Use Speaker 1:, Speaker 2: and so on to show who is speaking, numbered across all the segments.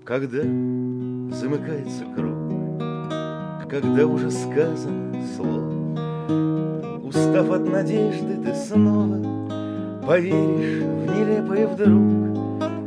Speaker 1: Когда замыкается круг, когда уже сказано слово, устав от надежды, ты снова поверишь в нелепое вдруг.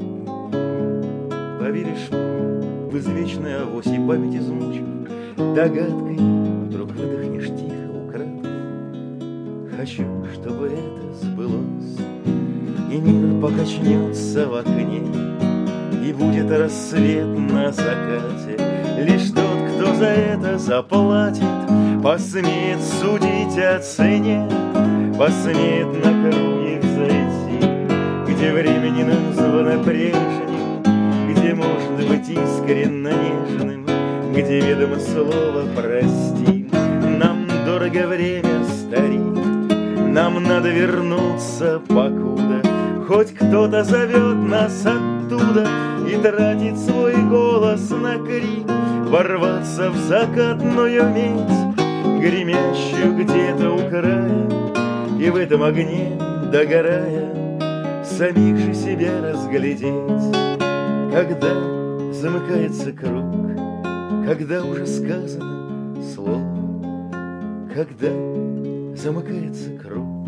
Speaker 1: Поверишь в извечное авось и память измучив, догадкой вдруг выдохнешь тихо, украдкой: хочу, чтобы это сбылось, и мир покачнется в окне, и будет рассвет на закате. Лишь тот, кто за это заплатит, посмеет судить о цене, посмеет на круги взойти, где время не названо прежним, где можно быть искренно нежным, где ведомо слово «прости». Нам дорого время, старик, нам надо вернуться, покуда хоть кто-то зовет нас оттуда и тратит свой голос на крик, ворваться в закатную медь, гремящую где-то у края, и в этом огне, догорая, самих же себя разглядеть. Когда замыкается круг, когда уже сказано слово, когда замыкается круг.